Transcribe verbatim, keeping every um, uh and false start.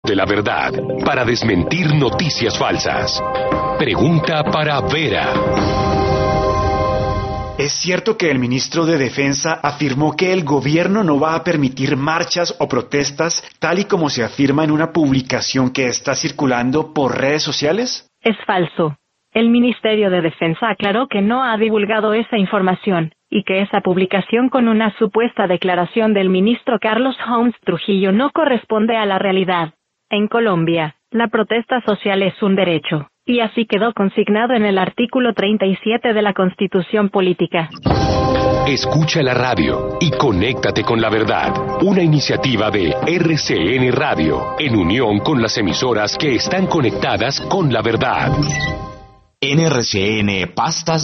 de la verdad para desmentir noticias falsas. Pregunta para Vera. ¿Es cierto que el ministro de Defensa afirmó que el gobierno no va a permitir marchas o protestas, tal y como se afirma en una publicación que está circulando por redes sociales? Es falso. El Ministerio de Defensa aclaró que no ha divulgado esa información, y que esa publicación con una supuesta declaración del ministro Carlos Homs Trujillo no corresponde a la realidad. En Colombia, la protesta social es un derecho, y así quedó consignado en el artículo treinta y siete de la Constitución Política. Escucha la radio y conéctate con la verdad. Una iniciativa de R C N Radio, en unión con las emisoras que están conectadas con la verdad. N R C N Pastas